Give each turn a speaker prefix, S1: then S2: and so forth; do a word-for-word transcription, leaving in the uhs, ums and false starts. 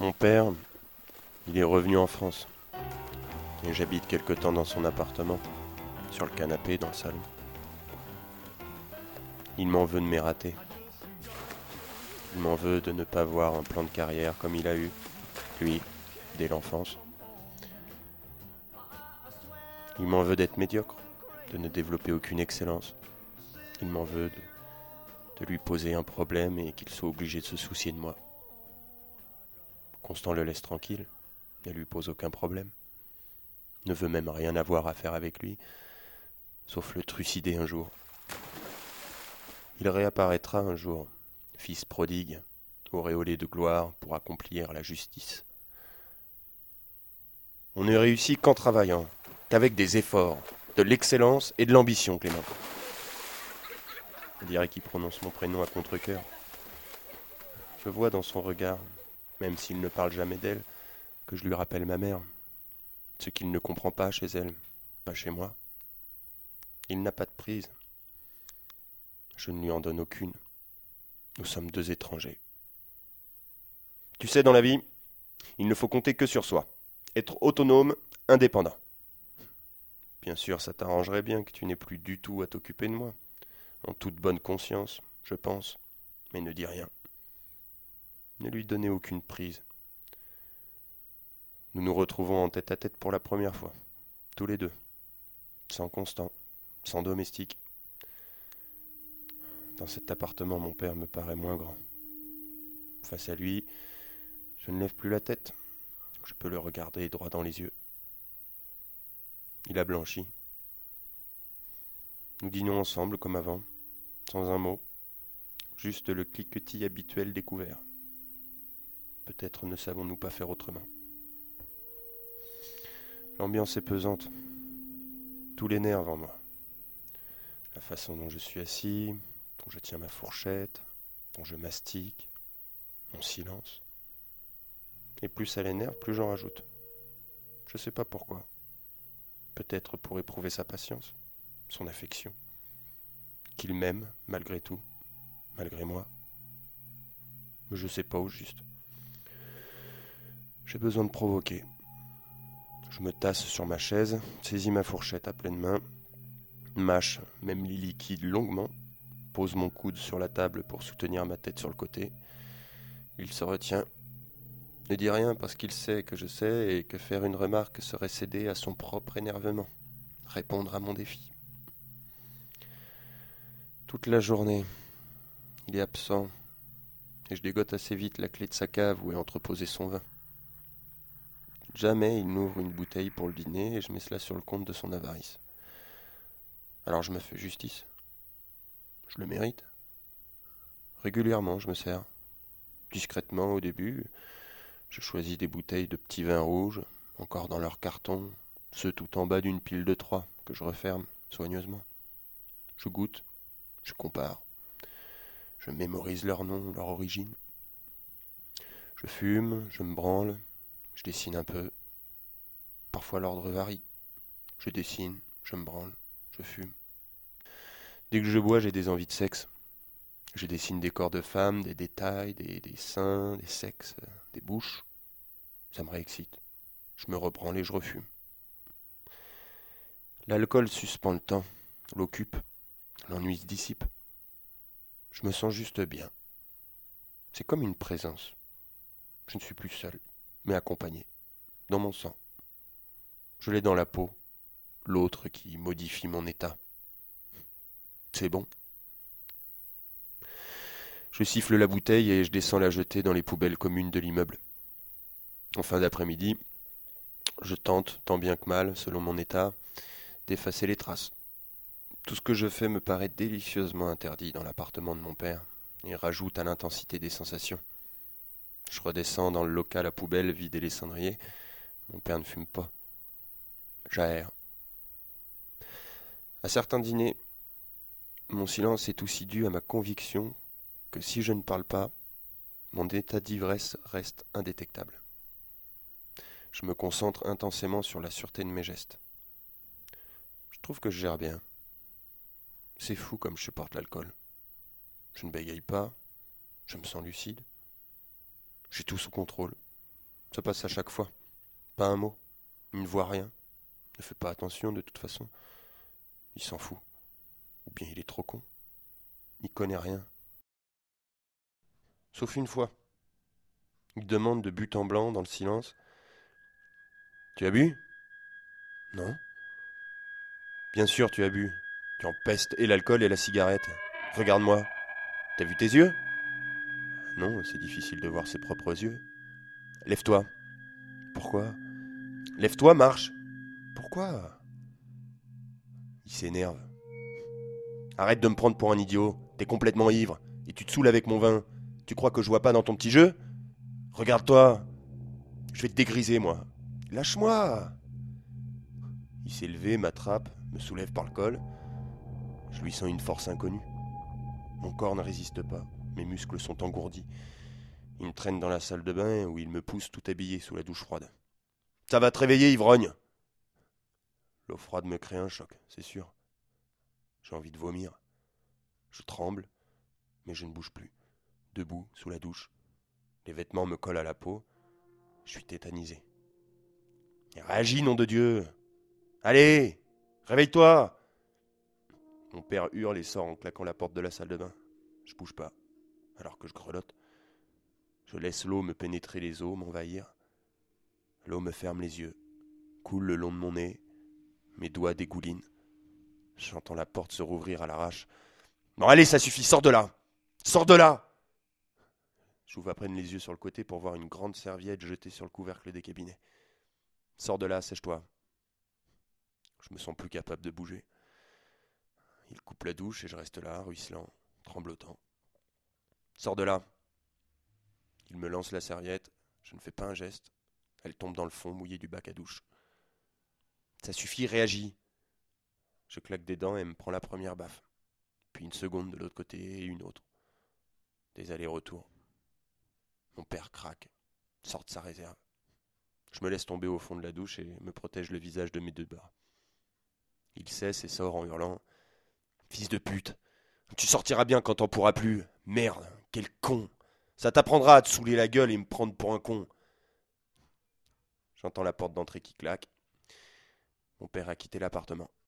S1: Mon père, il est revenu en France. Et j'habite quelque temps dans son appartement, sur le canapé, dans le salon. Il m'en veut de mes ratés. Il m'en veut de ne pas avoir un plan de carrière comme il a eu, lui, dès l'enfance. Il m'en veut d'être médiocre, de ne développer aucune excellence. Il m'en veut de, de lui poser un problème et qu'il soit obligé de se soucier de moi. Constant le laisse tranquille, ne lui pose aucun problème. Ne veut même rien avoir à faire avec lui, sauf le trucider un jour. Il réapparaîtra un jour, fils prodigue, auréolé de gloire pour accomplir la justice. On ne réussit qu'en travaillant, qu'avec des efforts, de l'excellence et de l'ambition, Clément. On dirait qu'il prononce mon prénom à contre-cœur. Je vois dans son regard, même s'il ne parle jamais d'elle, que je lui rappelle ma mère. Ce qu'il ne comprend pas chez elle, pas chez moi. Il n'a pas de prise. Je ne lui en donne aucune. Nous sommes deux étrangers. Tu sais, dans la vie, il ne faut compter que sur soi. Être autonome, indépendant. Bien sûr, ça t'arrangerait bien que tu n'aies plus du tout à t'occuper de moi. En toute bonne conscience, je pense. Mais ne dis rien. Ne lui donnez aucune prise. Nous nous retrouvons en tête à tête pour la première fois. Tous les deux. Sans Constant. Sans domestique. Dans cet appartement, mon père me paraît moins grand. Face à lui, je ne lève plus la tête. Je peux le regarder droit dans les yeux. Il a blanchi. Nous dînons ensemble comme avant, sans un mot, juste le cliquetis habituel des couverts. Peut-être ne savons-nous pas faire autrement. L'ambiance est pesante. Tout l'énerve en moi. La façon dont je suis assis, dont je tiens ma fourchette, dont je mastique, mon silence. Et plus ça l'énerve, plus j'en rajoute. Je ne sais pas pourquoi. Peut-être pour éprouver sa patience, son affection. Qu'il m'aime, malgré tout, malgré moi. Mais je ne sais pas au juste. J'ai besoin de provoquer. Je me tasse sur ma chaise, saisis ma fourchette à pleine main, mâche, même les liquides longuement, pose mon coude sur la table pour soutenir ma tête sur le côté. Il se retient. Ne dit rien parce qu'il sait que je sais et que faire une remarque serait céder à son propre énervement, répondre à mon défi. Toute la journée, il est absent et je dégote assez vite la clé de sa cave où est entreposé son vin. Jamais il n'ouvre une bouteille pour le dîner et je mets cela sur le compte de son avarice. Alors je me fais justice. Je le mérite. Régulièrement, je me sers. Discrètement au début, je choisis des bouteilles de petits vins rouges, encore dans leur carton, ceux tout en bas d'une pile de trois, que je referme soigneusement. Je goûte, je compare. Je mémorise leur nom, leur origine. Je fume, je me branle, je dessine un peu. Parfois l'ordre varie. Je dessine, je me branle, je fume. Dès que je bois, j'ai des envies de sexe. Je dessine des corps de femmes, des détails, des, des seins, des sexes, des bouches. Ça me réexcite. Je me rebranle et je refume. L'alcool suspend le temps, l'occupe, l'ennui se dissipe. Je me sens juste bien. C'est comme une présence. Je ne suis plus seul, mais accompagné, dans mon sang. Je l'ai dans la peau, l'autre qui modifie mon état. C'est bon. Je siffle la bouteille et je descends la jeter dans les poubelles communes de l'immeuble. En fin d'après-midi, je tente, tant bien que mal, selon mon état, d'effacer les traces. Tout ce que je fais me paraît délicieusement interdit dans l'appartement de mon père et rajoute à l'intensité des sensations. Je redescends dans le local à poubelle, vider les cendriers. Mon père ne fume pas. J'aère. À certains dîners, mon silence est aussi dû à ma conviction que si je ne parle pas, mon état d'ivresse reste indétectable. Je me concentre intensément sur la sûreté de mes gestes. Je trouve que je gère bien. C'est fou comme je supporte l'alcool. Je ne bégaye pas, je me sens lucide. J'ai tout sous contrôle. Ça passe à chaque fois. Pas un mot. Il ne voit rien. Ne fait pas attention de toute façon. Il s'en fout. Ou bien il est trop con. Il connaît rien. Sauf une fois. Il demande de but en blanc dans le silence. Tu as bu? Non. Bien sûr tu as bu. Tu empestes et l'alcool et la cigarette. Regarde-moi. T'as vu tes yeux? Non, c'est difficile de voir ses propres yeux. Lève-toi. Pourquoi? Lève-toi, marche. Pourquoi? Il s'énerve. Arrête de me prendre pour un idiot. T'es complètement ivre. Et tu te saoules avec mon vin. Tu crois que je vois pas dans ton petit jeu? Regarde-toi. Je vais te dégriser, moi. Lâche-moi. Il s'est levé, m'attrape, me soulève par le col. Je lui sens une force inconnue. Mon corps ne résiste pas. Mes muscles sont engourdis. Il me traîne dans la salle de bain où il me pousse tout habillé sous la douche froide. Ça va te réveiller, ivrogne. L'eau froide me crée un choc, c'est sûr. J'ai envie de vomir. Je tremble, mais je ne bouge plus. Debout, sous la douche. Les vêtements me collent à la peau. Je suis tétanisé. Réagis, nom de Dieu! Allez! Réveille-toi! Mon père hurle et sort en claquant la porte de la salle de bain. Je bouge pas, alors que je grelotte. Je laisse l'eau me pénétrer les os, m'envahir. L'eau me ferme les yeux, coule le long de mon nez, mes doigts dégoulinent. J'entends la porte se rouvrir à l'arrache. Non, allez, ça suffit, sors de là! Sors de là! J'ouvre à peine les yeux sur le côté pour voir une grande serviette jetée sur le couvercle des cabinets. Sors de là, sèche-toi. Je me sens plus capable de bouger. Il coupe la douche et je reste là, ruisselant, tremblotant. Sors de là. Il me lance la serviette. Je ne fais pas un geste. Elle tombe dans le fond mouillé du bac à douche. Ça suffit, réagis. Je claque des dents et me prends la première baffe. Puis une seconde de l'autre côté et une autre. Des allers-retours. Mon père craque, sort de sa réserve. Je me laisse tomber au fond de la douche et me protège le visage de mes deux bras. Il cesse et sort en hurlant. Fils de pute, tu sortiras bien quand t'en pourras plus. Merde, quel con. Ça t'apprendra à te saouler la gueule et me prendre pour un con. J'entends la porte d'entrée qui claque. Mon père a quitté l'appartement.